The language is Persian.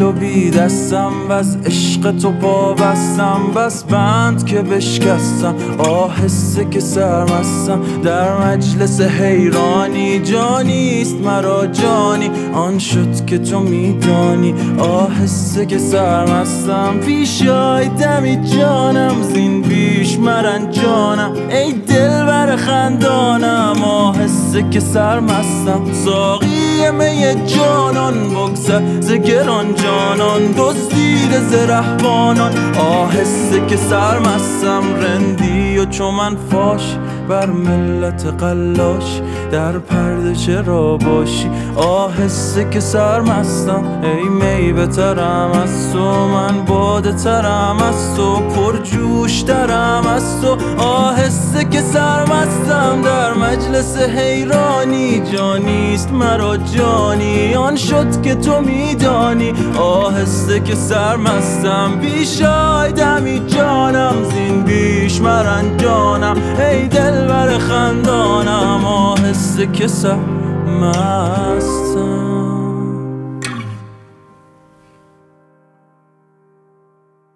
دل و بی دستم و از عشق تو پا بستم، بس بند که بشکستم آهسته که سرمستم در مجلس حیرانی. جانیست مرا جانی آن شد که تو میدانی، آهسته که سرمستم پیش آی دمی جانم زین بیش مرنجانم. ای دلبر خندانم آهسته که سرمستم، ساقی می جانان بگذر ز گران جانان، دزدیده ز رهبانان آهسته که سرمستم. رندی و چو من فاش بر ملت قلاش در پرده چرا باشی آهسته که سرمستم. ای می بترم از تو من باده ترم از تو پرجوش ترم از تو آهسته که سرمستم در مجلس حیرانی. جانیست مرا جانی آن شد که تو میدانی، آهسته که سرمستم پیش آی دمی جانم زین بیش مرنجانم. ای دلبر خندانم آهسته که سرمستم.